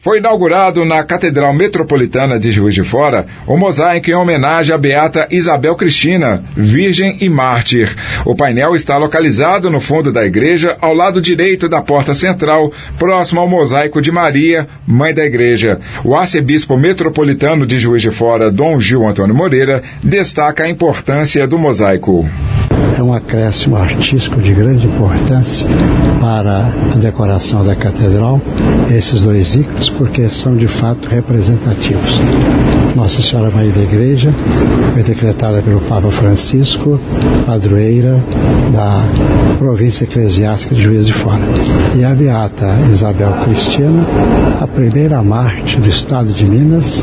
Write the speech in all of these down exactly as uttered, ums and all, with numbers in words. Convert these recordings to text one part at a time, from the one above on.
Foi inaugurado na Catedral Metropolitana de Juiz de Fora o mosaico em homenagem à beata Isabel Cristina, virgem e mártir. O painel está localizado no fundo da igreja, ao lado direito da porta central, próximo ao mosaico de Maria, mãe da igreja. O arcebispo metropolitano de Juiz de Fora, Dom Gil Antônio Moreira, destaca a importância do mosaico. É um acréscimo artístico de grande importância para a decoração da catedral, esses dois ícones, porque são de fato representativos. Nossa Senhora Mãe da Igreja foi decretada pelo Papa Francisco padroeira da província eclesiástica de Juiz de Fora. E a beata Isabel Cristina, a primeira mártir do estado de Minas,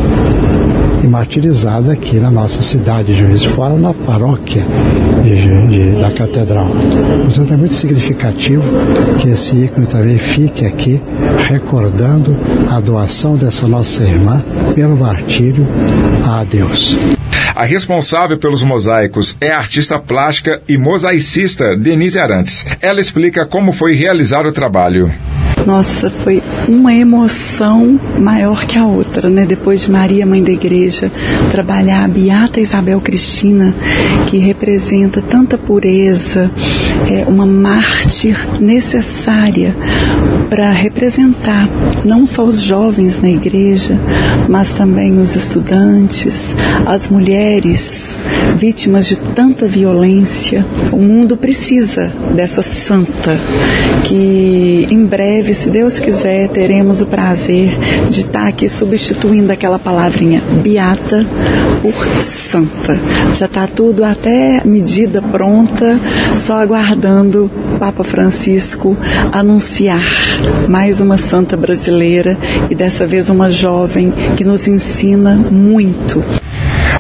e martirizada aqui na nossa cidade de Juiz de Fora, na paróquia de, de, da catedral. Portanto, é muito significativo que esse ícone também fique aqui recordando a doação dessa nossa irmã pelo martírio a Deus. A responsável pelos mosaicos é a artista plástica e mosaicista Denise Arantes. Ela explica como foi realizar o trabalho. Nossa, foi uma emoção maior que a outra, né? Depois de Maria, Mãe da Igreja, trabalhar a beata Isabel Cristina, que representa tanta pureza, é uma mártir necessária para representar não só os jovens na igreja, mas também os estudantes, as mulheres vítimas de tanta violência. O mundo precisa dessa santa, que em breve, se Deus quiser, teremos o prazer de estar aqui substituindo aquela palavrinha beata por santa. Já está tudo, até medida pronta, só aguardando o Papa Francisco anunciar mais uma santa brasileira, e dessa vez uma jovem que nos ensina muito.